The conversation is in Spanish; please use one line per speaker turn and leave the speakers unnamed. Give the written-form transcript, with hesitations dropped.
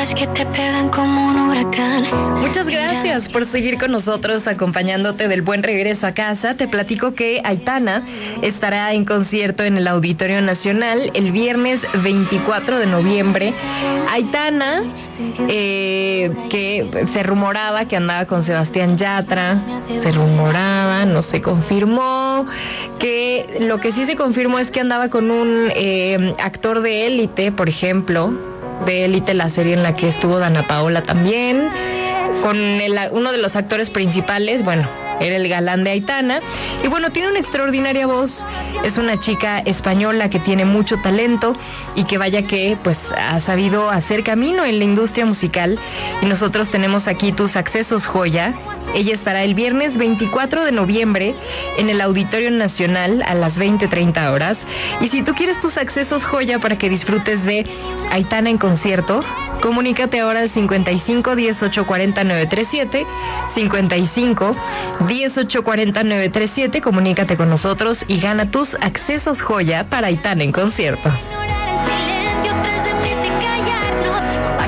palabras que te pegan como un huracán.
Muchas gracias por seguir con nosotros, acompañándote del buen regreso a casa. Te platico que Aitana estará en concierto en el Auditorio Nacional el viernes 24 de noviembre. Aitana, que se rumoraba que andaba con Sebastián Yatra, se rumoraba, no se confirmó, que lo que sí se confirmó es que andaba con un actor de Élite, por ejemplo, de Élite, la serie en la que estuvo Dana Paola también, con uno de los actores principales, bueno, era el galán de Aitana. Y bueno, tiene una extraordinaria voz. Es una chica española que tiene mucho talento y que vaya que pues ha sabido hacer camino en la industria musical. Y nosotros tenemos aquí tus accesos joya. Ella estará el viernes 24 de noviembre en el Auditorio Nacional a las 20:30 horas. Y si tú quieres tus accesos joya para que disfrutes de Aitana en concierto, comunícate ahora al 55 18 40 937, 55 18 40 937, comunícate con nosotros y gana tus accesos joya para Aitana en concierto.